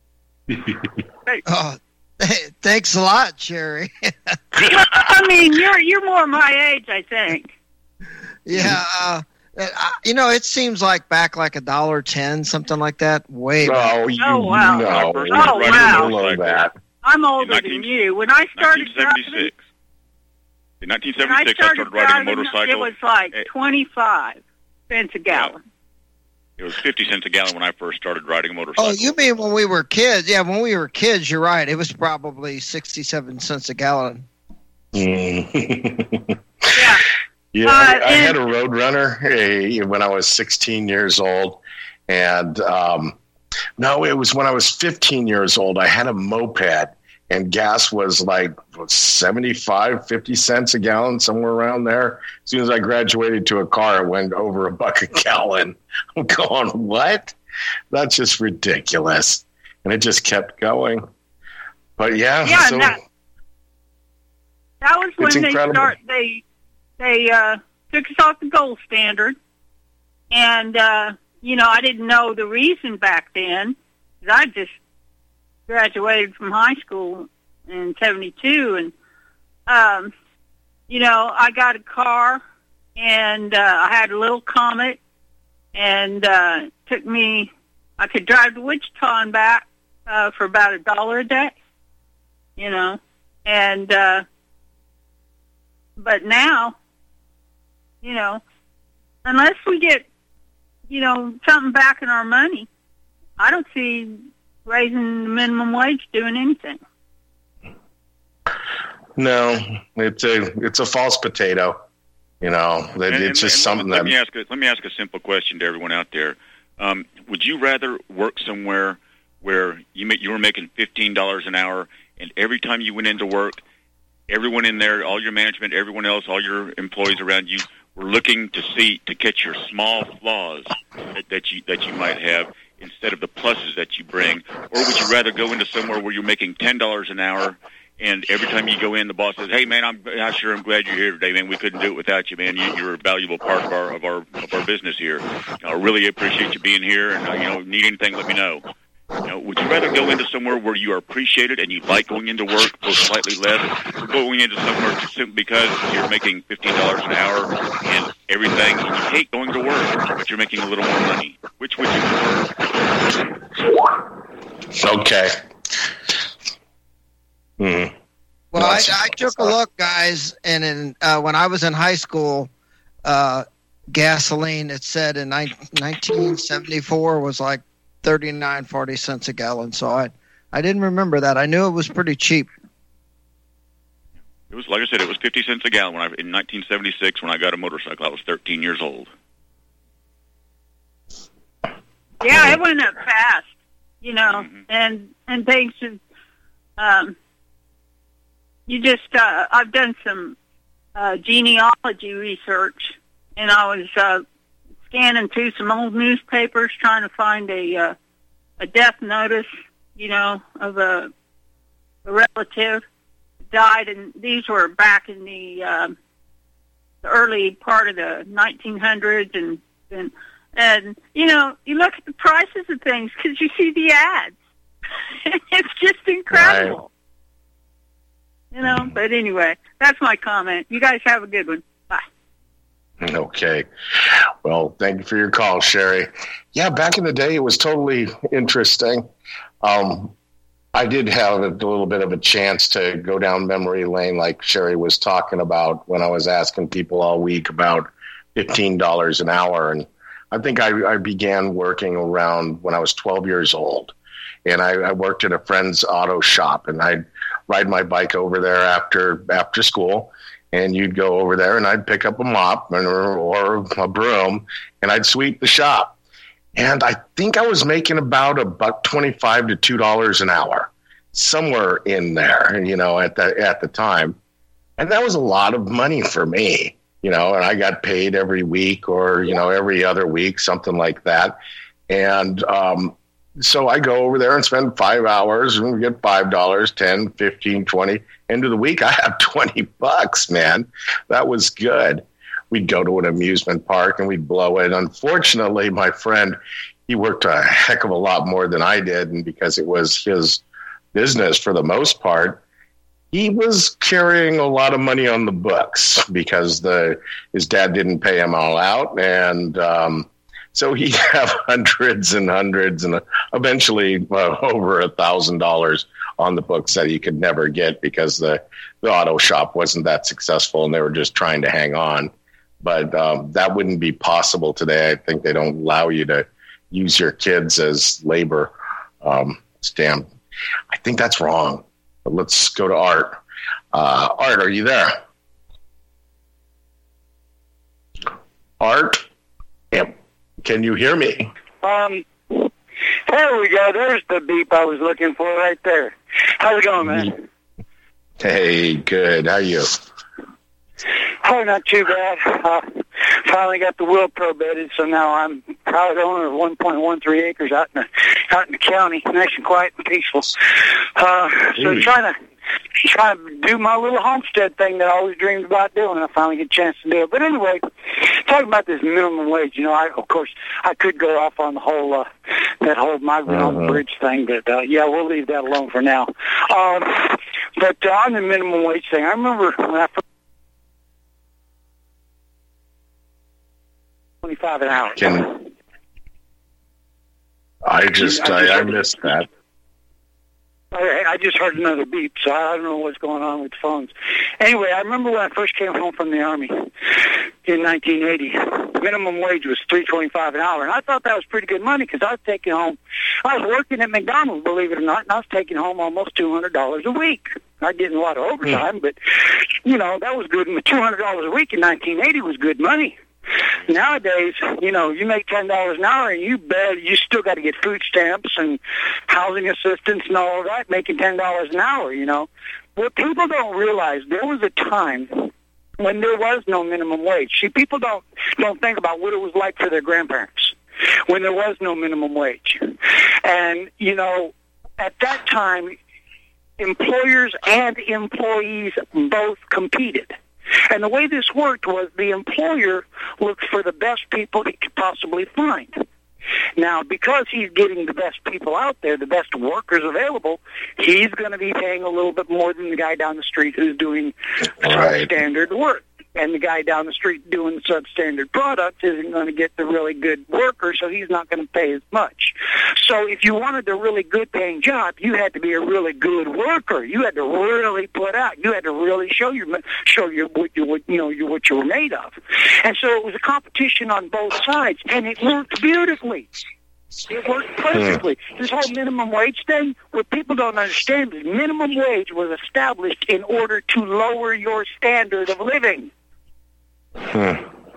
Oh, thanks a lot, Sherry. I mean, you're you're more my age, I think. Yeah, uh, I, you know, it seems like back like a dollar ten, something like that. Way back. Oh, you Oh, wow. know. First Oh, riding a wow. motorcycle. that. I'm older nineteen than you. When I started driving, nineteen seventy-six. In nineteen when I seventy-six, I started started riding a driving, motorcycle. it was like Eh, twenty-five cents a gallon. It was fifty cents a gallon when I first started riding a motorcycle. Oh, you mean when we were kids? Yeah, when we were kids, you're right. It was probably sixty-seven cents a gallon. Mm. Yeah. Yeah, Uh, I, I and- had a Roadrunner eh, when I was sixteen years old, and um, no, it was when I was fifteen years old. I had a moped, and gas was like seventy-five, fifty cents a gallon, somewhere around there. As soon as I graduated to a car, it went over a buck a gallon. I'm going, what? That's just ridiculous, and it just kept going. But yeah, Yeah, so and that, that was It's when they incredible. start. They they uh, took us off the gold standard, and uh, you know, I didn't know the reason back then. 'Cause I just graduated from high school in seventy-two, and um, you know, I got a car, and uh, I had a little Comet, and uh, it took me. I could drive to Wichita and back uh, for about a dollar a day. You know, and uh, but now, you know, unless we get, you know, something back in our money, I don't see raising the minimum wage doing anything. no, it's a it's a false potato. You know, that And- it's and- just and something let that me ask. A, let me ask a simple question to everyone out there. Um, would you rather work somewhere where you ma- you were making fifteen dollars an hour, and every time you went into work, everyone in there, all your management, everyone else, all your employees around you were looking to see to catch your small flaws that, that you that you might have instead of the pluses that you bring? Or would you rather go into somewhere where you're making ten dollars an hour, and every time you go in, the boss says, "Hey, man, I'm I sure I'm glad you're here today, man. We couldn't do it without you, man. You, you're a valuable part of our of our of our business here. I really appreciate you being here, and uh, you know, need anything, let me know." You know, would you rather go into somewhere where you are appreciated and you like going into work for slightly less, or going into somewhere just simply because you're making fifteen dollars an hour and everything, and you hate going to work, but you're making a little more money? Which would you prefer? okay. Hmm. Well, I, That's- I took a look, guys, and in, uh, when I was in high school, uh, gasoline, it said in nineteen seventy-four was like thirty-nine, forty cents a gallon. So I, I didn't remember that. I knew it was pretty cheap. It was, like I said, it was fifty cents a gallon when I, in nineteen seventy-six when I got a motorcycle. I was thirteen years old. Yeah, it went up fast, you know, Mhm. and and things have, um, you just, uh, I've done some uh, genealogy research, and I was uh, scanning through some old newspapers trying to find a uh, a death notice, you know, of a, a relative who died, and these were back in the, um, the early part of the nineteen hundreds, and and and you know, you look at the prices of things because you see the ads. It's just incredible. Right. You know, but anyway, that's my comment. You guys have a good one. Bye. Okay. Well, thank you for your call, Sherry. Yeah, back in the day, it was totally interesting. Um, I did have a little bit of a chance to go down memory lane like Sherry was talking about when I was asking people all week about fifteen dollars an hour. And I think I, I began working around when I was twelve years old. And I, I worked at a friend's auto shop, and I'd ride my bike over there after after school. And you'd go over there, and I'd pick up a mop or, or a broom, and I'd sweep the shop. And I think I was making about a buck twenty-five to two dollars an hour, somewhere in there, you know, at the at the time. And that was a lot of money for me, you know. And I got paid every week, or you know, every other week, something like that. And um, So I go over there and spend five hours and we get five dollars, ten, fifteen, twenty. End of the week, I have twenty bucks, man. That was good. We'd go to an amusement park and we'd blow it. Unfortunately, my friend, he worked a heck of a lot more than I did. And because it was his business for the most part, he was carrying a lot of money on the books because the his dad didn't pay him all out. And um, so he had hundreds and hundreds and eventually uh, over a thousand dollars on the books that he could never get because the, the auto shop wasn't that successful and they were just trying to hang on. But um, that wouldn't be possible today. I think they don't allow you to use your kids as labor um, stamp. I think that's wrong. But let's go to Art. Uh, Art, are you there? Art? Yep. Can you hear me? Um, there we go. There's the beep I was looking for right there. How's it going, man? Hey, good. How are you? Oh, not too bad. Uh, finally got the will probated, so now I'm proud owner of one point one three acres out in the out in the county, nice and quiet and peaceful. Uh, so Hey. trying to trying to do my little homestead thing that I always dreamed about doing, and I finally get a chance to do it. But anyway, talking about this minimum wage, you know, I of course I could go off on the whole uh, that whole migrant on the Uh-huh. bridge thing, but uh, yeah, we'll leave that alone for now. Um, but uh, on the minimum wage thing, I remember when I first twenty-five an hour. Can I just I, I missed that. I I just heard another beep, so I don't know what's going on with the phones. Anyway, I remember when I first came home from the Army in nineteen eighty, minimum wage was three twenty-five an hour, and I thought that was pretty good money because I was taking home, I was working at McDonald's, believe it or not, and I was taking home almost two hundred dollars a week. I did a lot of overtime, but, you know, that was good. two hundred dollars a week in nineteen eighty was good money. Nowadays, you know, you make ten dollars an hour and you bet you still got to get food stamps and housing assistance and all of that, making ten dollars an hour, you know. What people don't realize, there was a time when there was no minimum wage. See, people don't, don't think about what it was like for their grandparents when there was no minimum wage. And, you know, at that time, employers and employees both competed. And the way this worked was the employer looked for the best people he could possibly find. Now, because he's getting the best people out there, the best workers available, he's going to be paying a little bit more than the guy down the street who's doing Right. substandard work. And the guy down the street doing the substandard product isn't going to get the really good worker, so he's not going to pay as much. So if you wanted a really good paying job, you had to be a really good worker. You had to really put out. You had to really show your show your what you what, you know your, what you were made of. And so it was a competition on both sides, and it worked beautifully. It worked perfectly. This whole minimum wage thing, what people don't understand is minimum wage was established in order to lower your standard of living. Hmm.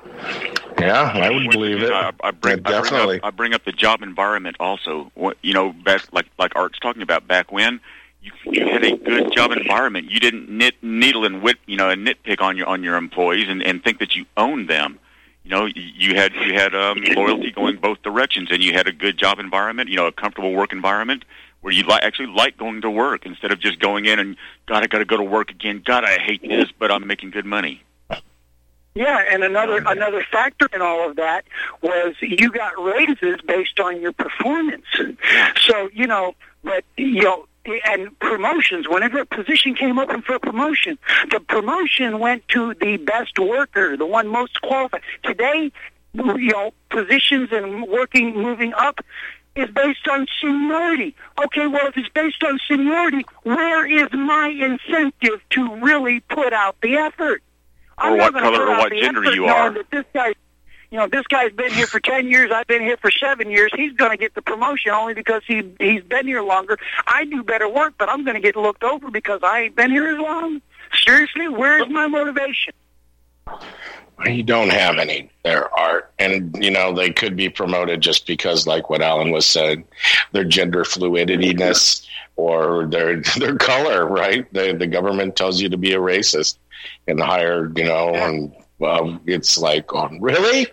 Yeah, I would believe it. I, I bring, Yeah, I bring definitely. up, I bring up the job environment also. What, you know, back like like Art's talking about back when you you had a good job environment. You didn't nit, needle and wit, you know, and nitpick on your on your employees and, and think that you owned them. You know, you had you had um, loyalty going both directions, and you had a good job environment. You know, a comfortable work environment where you li- actually like going to work instead of just going in and God, I got to go to work again. God, I hate this, but I'm making good money. Yeah, and another another factor in all of that was you got raises based on your performance. So, you know, but, you know, and promotions, whenever a position came open for a promotion, the promotion went to the best worker, the one most qualified. Today, you know, positions and working, moving up is based on seniority. Okay, well, if it's based on seniority, where is my incentive to really put out the effort? Or I'm what not gonna color put or out what the gender effort you knowing are. That this guy, you know, this guy's been here for ten years. I've been here for seven years. He's going to get the promotion only because he he's been here longer. I do better work, but I'm going to get looked over because I ain't been here as long. Seriously, where's my motivation? You don't have any there, Art. And, you know, they could be promoted just because, like what Alan was saying, their gender fluidityness or their their color, right? The, the government tells you to be a racist and hire, you know, and well, it's like, oh, really?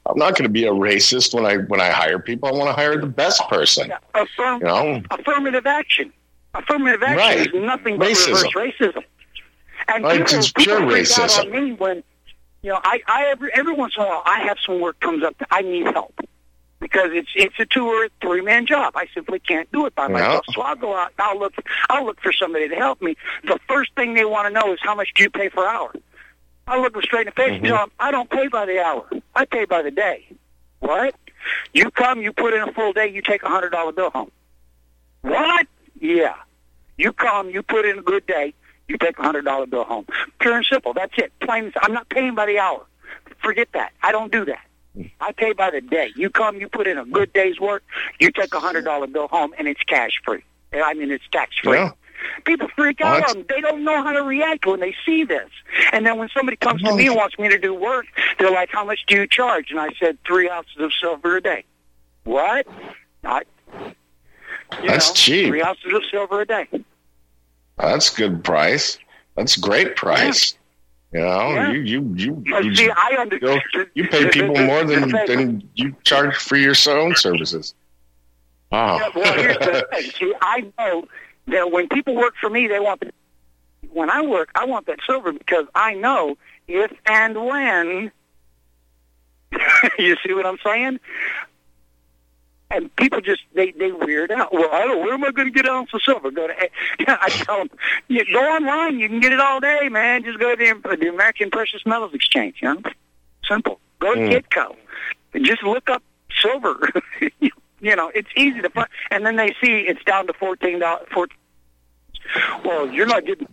I'm not going to be a racist when I when I hire people. I want to hire the best person. Yeah, affirm, you know? Affirmative action. Affirmative action right. is nothing but racism. reverse racism. And right, people, it's people pure freak out racism. on me when, you know, I, I every, every once in a while I have some work comes up that I need help because it's it's a two or three man job. I simply can't do it by myself. No. So I'll go out. And I'll look. I'll look for somebody to help me. The first thing they want to know is how much do you pay per hour. I look them straight in the face mm-hmm. and tell them I don't pay by the hour. I pay by the day. What? You come, you put in a full day, you take a hundred dollar bill home. What? Yeah. You come, you put in a good day, you take a hundred dollar bill home. Pure and simple. That's it. Plain. I'm not paying by the hour. Forget that. I don't do that. I pay by the day. You come, you put in a good day's work, you take a hundred dollar bill home, and it's cash free. I mean, it's tax free. Yeah. People freak out What? on them. They don't know how to react when they see this. And then when somebody comes to me and wants me to do work, they're like, how much do you charge? And I said, three ounces of silver a day. What? I, you That's know, cheap. Three ounces of silver a day. That's good price. That's great price. You know, Yeah. you you you But you, see, I under- go- you pay the- people the- more than the- than you charge for your own services. Wow. Yeah, well, here's the thing. See, I know that when people work for me, they want the, when I work, I want that silver because I know if and when, you see what I'm saying? And people just, they, they weird out. Well, I don't, where am I going to get an ounce of silver? Go to, I tell them, you go online, you can get it all day, man. Just go to the, the American Precious Metals Exchange, you know? Simple. Go to Mm. Kitco. Just look up silver. You know, it's easy to find. And then they see it's down to fourteen dollars. fourteen Well, you're not getting...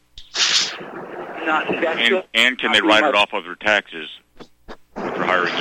Not, that's And, just, and can they not write much. it off of their taxes if they're hiring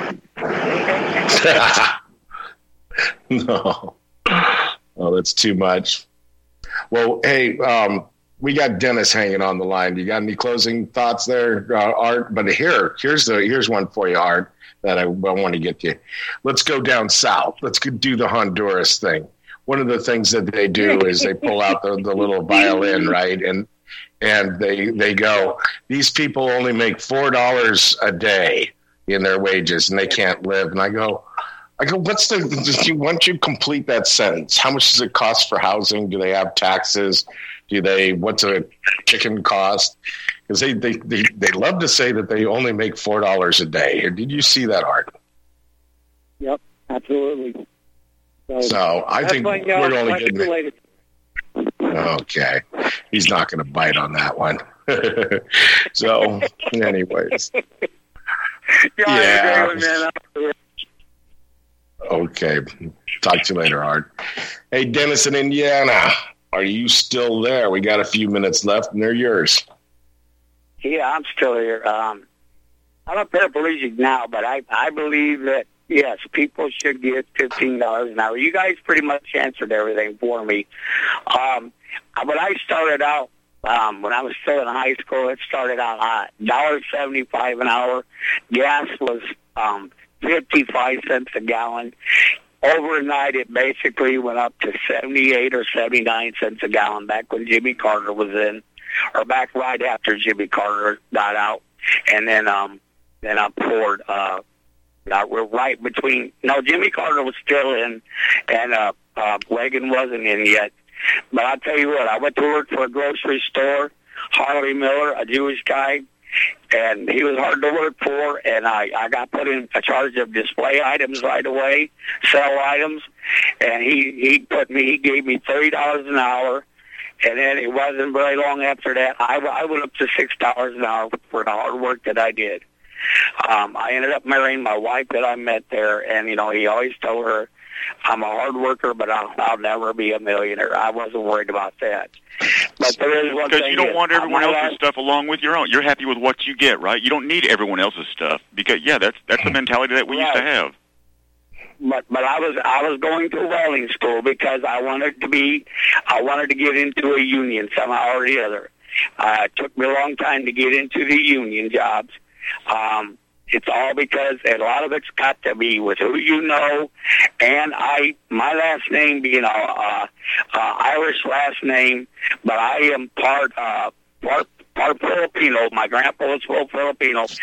you for? No. Oh, that's too much. Well, hey, um, we got Dennis hanging on the line. You got any closing thoughts there, uh, Art? But here, here's the here's one for you, Art, that I, I want to get to. Let's go down south. Let's go do the Honduras thing. One of the things that they do is they pull out the, the little violin, right? And and they they go, these people only make four dollars a day in their wages, and they can't live. And I go, I go, what's the, once you complete that sentence, how much does it cost for housing? Do they have taxes? Do they, what's a chicken cost? Because they, they, they, they love to say that they only make four dollars a day. Did you see that, Art? Yep, absolutely. So, So I that's think why, you know, we're only much getting related. Okay. He's not going to bite on that one. So, anyways. Yeah. Yeah. Okay. Talk to you later, Art. Hey, Dennis in Indiana, are you still there? We got a few minutes left, and they're yours. Yeah, I'm still here. Um, I'm a paraplegic now, but I, I believe that, yes, people should get fifteen dollars an hour. You guys pretty much answered everything for me. Um, when I started out, um, when I was still in high school, it started out at one dollar seventy-five an hour. Gas was um, fifty-five cents a gallon. Overnight, it basically went up to seventy-eight or seventy-nine cents a gallon back when Jimmy Carter was in, or back right after Jimmy Carter got out. And then um, then up forward, uh, uh, we're right between, no, Jimmy Carter was still in, and uh, uh, Reagan wasn't in yet. But I'll tell you what, I went to work for a grocery store, Harley Miller, a Jewish guy, and he was hard to work for, and I, I got put in a charge of display items right away, sell items, and he, he put me, he gave me thirty dollars an hour, and then it wasn't very long after that, I, I went up to six dollars an hour for the hard work that I did. Um, I ended up marrying my wife that I met there, and, you know, he always told her, I'm a hard worker, but I'll, I'll never be a millionaire. I wasn't worried about that. But there is one thing. Because you don't is, want everyone my else's last- stuff along with your own. You're happy with what you get, right? You don't need everyone else's stuff. Because, yeah, that's that's the mentality that we used to Right. have. But but I was I was going to welding school because I wanted to be I wanted to get into a union somehow or the other. Uh, it took me a long time to get into the union jobs. Um, it's all because a lot of it's got to be with who you know, and I my last name being a uh, uh, Irish last name, but I am part uh, part part Filipino. My grandpa was full Filipino.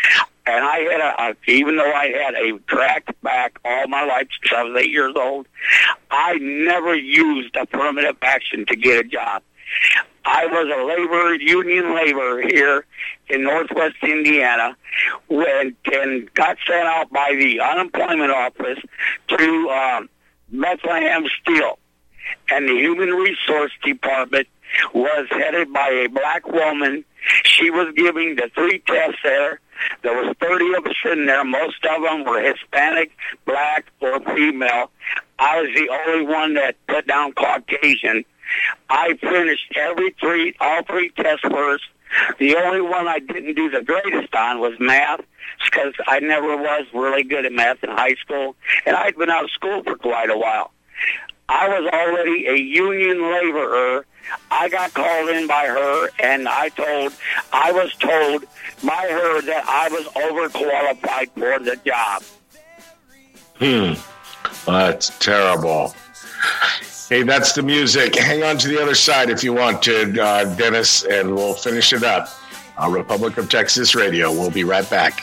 And I had a, a, even though I had a tracked back all my life since I was eight years old, I never used affirmative action to get a job. I was a labor, union laborer here in Northwest Indiana when, and got sent out by the unemployment office to um, Bethlehem Steel. And the human resource department was headed by a black woman. She was giving the three tests there. There was thirty of us in there. Most of them were Hispanic, black, or female. I was the only one that put down Caucasian. I finished every three, all three tests first. The only one I didn't do the greatest on was math, because I never was really good at math in high school, and I'd been out of school for quite a while. I was already a union laborer. I got called in by her, and I told, I was told by her that I was overqualified for the job. Hmm. That's terrible. Hey, that's the music. Hang on to the other side if you want to, uh, Dennis, and we'll finish it up. Uh, Republic of Texas Radio. We'll be right back.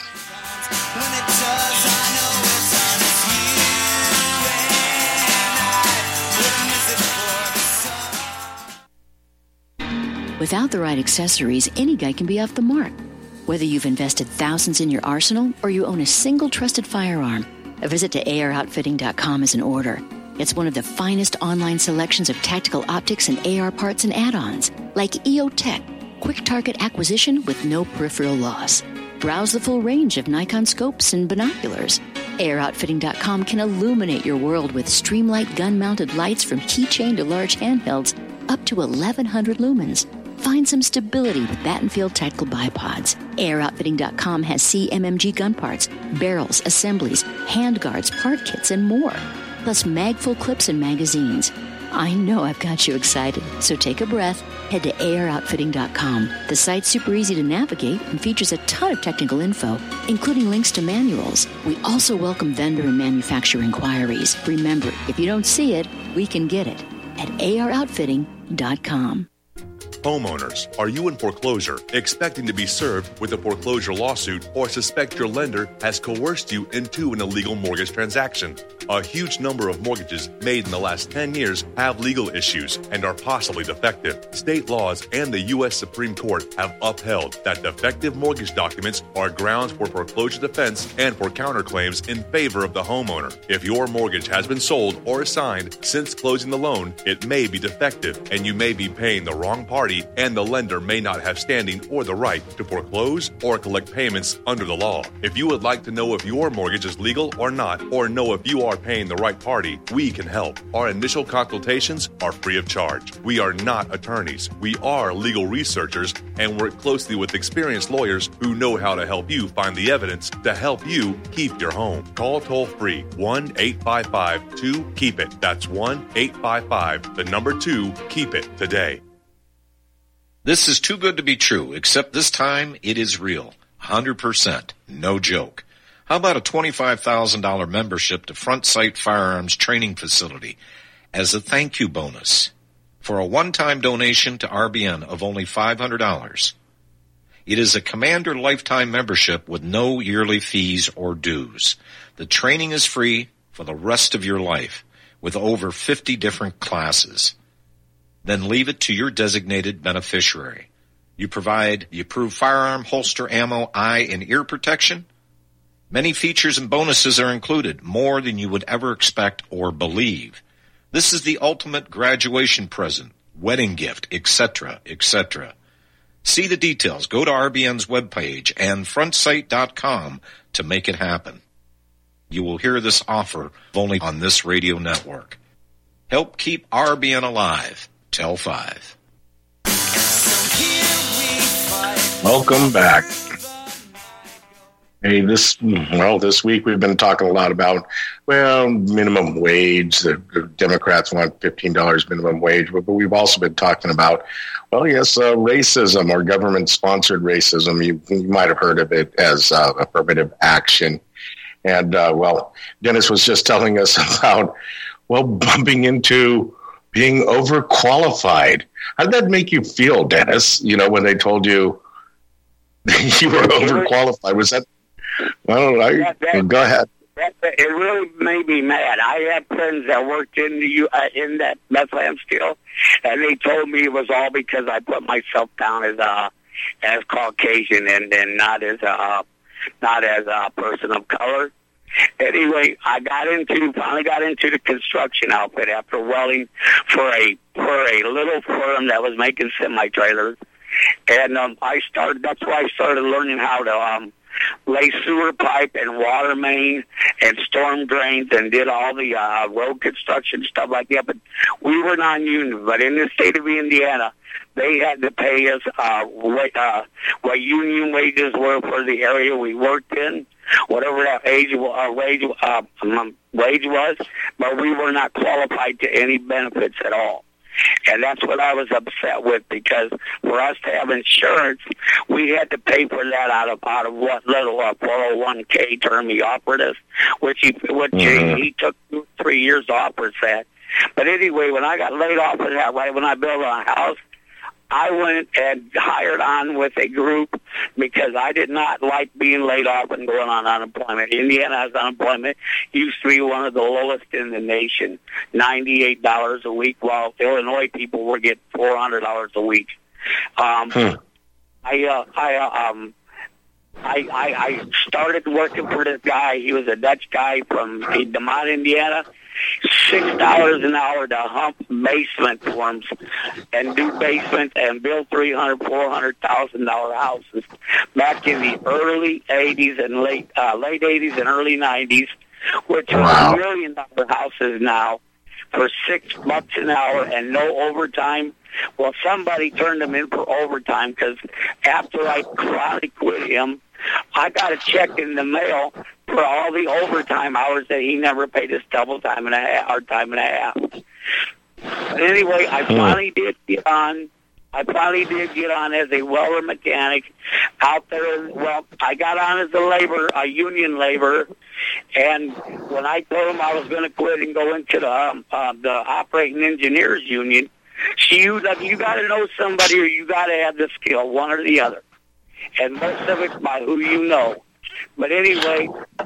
Without the right accessories, any guy can be off the mark. Whether you've invested thousands in your arsenal or you own a single trusted firearm, a visit to A R outfitting dot com is in order. It's one of the finest online selections of tactical optics and A R parts and add-ons, like E O Tech, quick target acquisition with no peripheral loss. Browse the full range of Nikon scopes and binoculars. A R outfitting dot com can illuminate your world with Streamlight gun-mounted lights from keychain to large handhelds up to eleven hundred lumens. Find some stability with Battenfield Tactical Bipods. A R outfitting dot com has C M M G gun parts, barrels, assemblies, handguards, part kits, and more. Plus mag-full clips and magazines. I know I've got you excited, so take a breath. Head to A R outfitting dot com. The site's super easy to navigate and features a ton of technical info, including links to manuals. We also welcome vendor and manufacturer inquiries. Remember, if you don't see it, we can get it at A R outfitting dot com. Homeowners, are you in foreclosure, expecting to be served with a foreclosure lawsuit, or suspect your lender has coerced you into an illegal mortgage transaction? A huge number of mortgages made in the last ten years have legal issues and are possibly defective. State laws and the U S Supreme Court have upheld that defective mortgage documents are grounds for foreclosure defense and for counterclaims in favor of the homeowner. If your mortgage has been sold or assigned since closing the loan, it may be defective and you may be paying the wrong party, and the lender may not have standing or the right to foreclose or collect payments under the law. If you would like to know if your mortgage is legal or not, or know if you are paying the right party, we can help. Our initial consultations are free of charge. We are not attorneys. We are legal researchers and work closely with experienced lawyers who know how to help you find the evidence to help you keep your home. Call toll-free one eight five five two keep it. That's one eight five five, the number two, keep it today. This is too good to be true, except this time it is real. one hundred percent. No joke. How about a twenty-five thousand dollars membership to Front Sight Firearms Training Facility as a thank you bonus for a one-time donation to R B N of only five hundred dollars? It is a Commander lifetime membership with no yearly fees or dues. The training is free for the rest of your life with over fifty different classes. Then leave it to your designated beneficiary. You provide the approved firearm, holster, ammo, eye, and ear protection. Many features and bonuses are included, more than you would ever expect or believe. This is the ultimate graduation present, wedding gift, et cetera, et cetera. See the details. Go to R B N's webpage and front sight dot com to make it happen. You will hear this offer only on this radio network. Help keep R B N alive. Tell five. Welcome back. Hey, this well, this week we've been talking a lot about, well, minimum wage. The, the Democrats want fifteen dollars minimum wage, but, but we've also been talking about, well, yes, uh, racism or government-sponsored racism. You, you might have heard of it as uh, affirmative action. And, uh, well, Dennis was just telling us about, well, bumping into being overqualified. How did that make you feel, Dennis? You know, when they told you you were overqualified, was that Well, I, that, that, go ahead. That, that, it really made me mad. I had friends that worked in the uh, in that meth lab still, and they told me it was all because I put myself down as a as Caucasian and, and not as a uh, not as a person of color. Anyway, I got into finally got into the construction outfit after welding for a for a little firm that was making semi trailers, and um, I started. That's why I started learning how to um, lay sewer pipe and water main and storm drains and did all the uh, road construction stuff like that. But we were non-union. But in the state of Indiana, they had to pay us uh, what, uh, what union wages were for the area we worked in, whatever that age, uh, wage, uh, wage was, but we were not qualified to any benefits at all. And that's what I was upset with, because for us to have insurance, we had to pay for that out of out of what little uh, four oh one k term he offered us, which he which mm-hmm. he, he took two, three years to offer us that. But anyway, when I got laid off of that, right when I built a house, I went and hired on with a group because I did not like being laid off and going on unemployment. Indiana's unemployment used to be one of the lowest in the nation, ninety-eight dollars a week, while Illinois people were getting four hundred dollars a week. Um, hmm. I, uh, I, uh, um, I, I, I started working for this guy. He was a Dutch guy from DeMont, Indiana. Six dollars an hour to hump basement forms and do basements and build three hundred, four hundred thousand dollar houses back in the early eighties and late uh, late eighties and early nineties, which are million dollar houses now for six bucks an hour and no overtime. Well, somebody turned them in for overtime because after I finally quit him, I got a check in the mail for all the overtime hours that he never paid us double time and a half, or time and a half. But anyway, I finally did get on. I finally did get on as a welder mechanic out there. Well, I got on as a labor, a union laborer, and when I told him I was going to quit and go into the um, uh, the operating engineers union, she was like, "You got to know somebody, or you got to have the skill, one or the other." And most of it's by who you know. But anyway,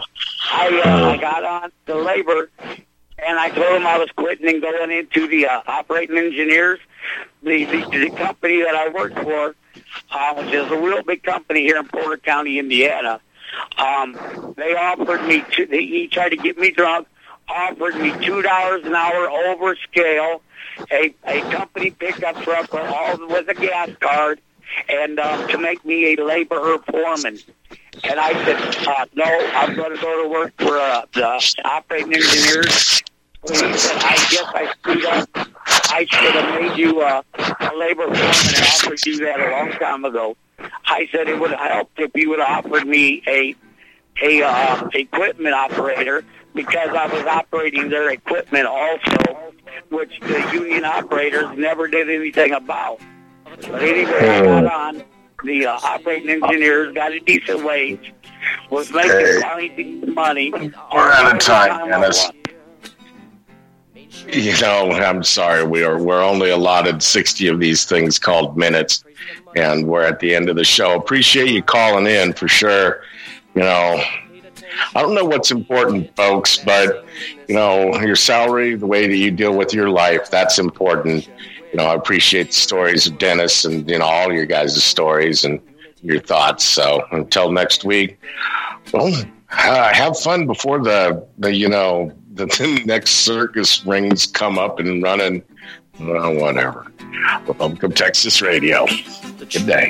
I uh, I got on the labor, and I told him I was quitting and going into the uh, operating engineers. The, the the company that I worked for, uh, which is a real big company here in Porter County, Indiana. Um, they offered me to, he tried to get me drunk, offered me two dollars an hour over scale, a a company pickup truck with all with a gas card, and um, to make me a laborer foreman. And I said, uh, no, I'm going to go to work for uh, the operating engineers. And he said, I guess I screwed up. I should have made you uh, a labor foreman and offered you that a long time ago. I said it would have helped if you would have offered me a a uh, equipment operator, because I was operating their equipment also, which the union operators never did anything about. But anyway, I got on. The uh, operating engineers got a decent wage, was making hey. plenty decent money. We're out of time, Dennis. You know, I'm sorry. We are we're only allotted sixty of these things called minutes, and we're at the end of the show. Appreciate you calling in for sure. You know, I don't know what's important, folks, but you know, your salary, the way that you deal with your life, that's important. You know, I appreciate the stories of Dennis and, you know, all your guys' stories and your thoughts. So until next week, well, uh, have fun before the, the you know, the, the next circus rings come up and running. Well, whatever. Welcome to Texas Radio. Good day.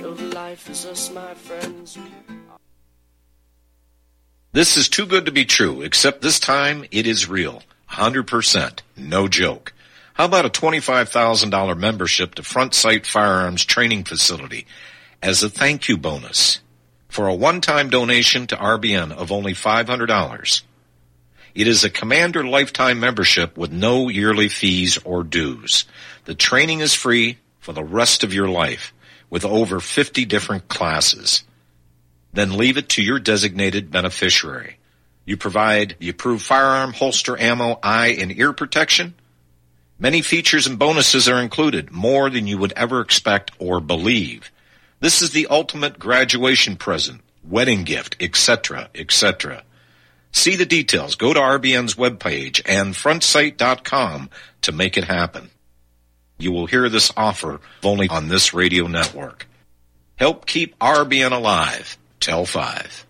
This is too good to be true, except this time it is real. one hundred percent. No joke. How about a twenty-five thousand dollars membership to Front Sight Firearms Training Facility as a thank you bonus for a one-time donation to R B N of only five hundred dollars? It is a Commander lifetime membership with no yearly fees or dues. The training is free for the rest of your life with over fifty different classes. Then leave it to your designated beneficiary. You provide the approved firearm, holster, ammo, eye, and ear protection. Many features and bonuses are included, more than you would ever expect or believe. This is the ultimate graduation present, wedding gift, et cetera, et cetera. See the details. Go to R B N's webpage and front sight dot com to make it happen. You will hear this offer only on this radio network. Help keep R B N alive. Tell five.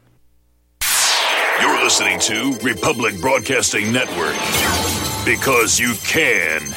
You're listening to Republic Broadcasting Network, because you can